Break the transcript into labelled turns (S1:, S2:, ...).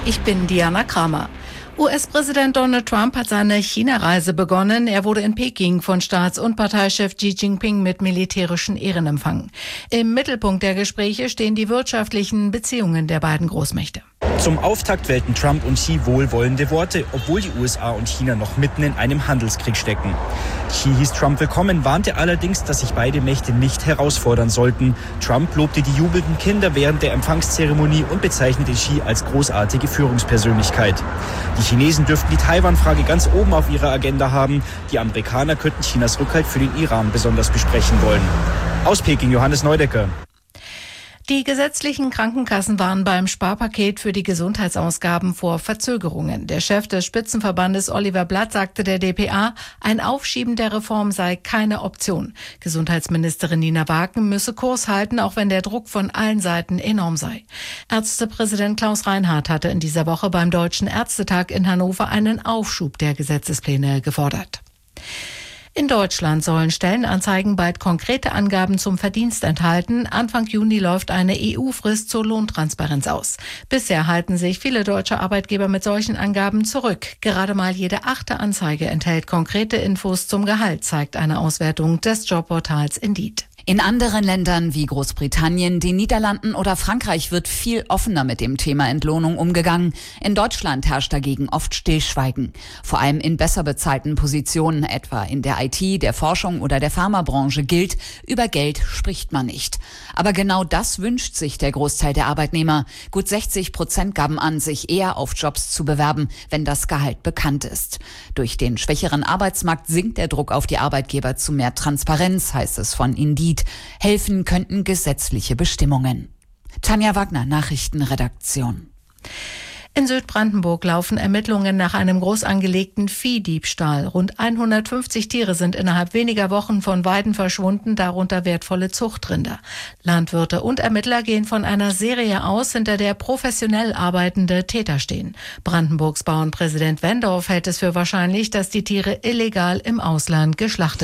S1: Ich bin Diana Kramer. US-Präsident Donald Trump hat seine China-Reise begonnen. Er wurde in Peking von Staats- und Parteichef Xi Jinping mit militärischen Ehren empfangen. Im Mittelpunkt der Gespräche stehen die wirtschaftlichen Beziehungen der beiden Großmächte.
S2: Zum Auftakt wählten Trump und Xi wohlwollende Worte, obwohl die USA und China noch mitten in einem Handelskrieg stecken. Xi hieß Trump willkommen, warnte allerdings, dass sich beide Mächte nicht herausfordern sollten. Trump lobte die jubelnden Kinder während der Empfangszeremonie und bezeichnete Xi als großartige Führungspersönlichkeit. Die Chinesen dürften die Taiwan-Frage ganz oben auf ihrer Agenda haben. Die Amerikaner könnten Chinas Rückhalt für den Iran besonders besprechen wollen. Aus Peking, Johannes Neudecker.
S1: Die gesetzlichen Krankenkassen waren beim Sparpaket für die Gesundheitsausgaben vor Verzögerungen. Der Chef des Spitzenverbandes Oliver Blatt sagte der dpa, ein Aufschieben der Reform sei keine Option. Gesundheitsministerin Nina Wagen müsse Kurs halten, auch wenn der Druck von allen Seiten enorm sei. Ärztepräsident Klaus Reinhardt hatte in dieser Woche beim Deutschen Ärztetag in Hannover einen Aufschub der Gesetzespläne gefordert. In Deutschland sollen Stellenanzeigen bald konkrete Angaben zum Verdienst enthalten. Anfang Juni läuft eine EU-Frist zur Lohntransparenz aus. Bisher halten sich viele deutsche Arbeitgeber mit solchen Angaben zurück. Gerade mal jede 8. Anzeige enthält konkrete Infos zum Gehalt, zeigt eine Auswertung des Jobportals Indeed.
S3: In anderen Ländern wie Großbritannien, den Niederlanden oder Frankreich wird viel offener mit dem Thema Entlohnung umgegangen. In Deutschland herrscht dagegen oft Stillschweigen. Vor allem in besser bezahlten Positionen, etwa in der IT, der Forschung oder der Pharmabranche gilt, über Geld spricht man nicht. Aber genau das wünscht sich der Großteil der Arbeitnehmer. Gut 60% gaben an, sich eher auf Jobs zu bewerben, wenn das Gehalt bekannt ist. Durch den schwächeren Arbeitsmarkt sinkt der Druck auf die Arbeitgeber zu mehr Transparenz, heißt es von Indeed. Helfen könnten gesetzliche Bestimmungen. Tanja Wagner, Nachrichtenredaktion.
S1: In Südbrandenburg laufen Ermittlungen nach einem groß angelegten Viehdiebstahl. Rund 150 Tiere sind innerhalb weniger Wochen von Weiden verschwunden, darunter wertvolle Zuchtrinder. Landwirte und Ermittler gehen von einer Serie aus, hinter der professionell arbeitende Täter stehen. Brandenburgs Bauernpräsident Wendorf hält es für wahrscheinlich, dass die Tiere illegal im Ausland geschlachtet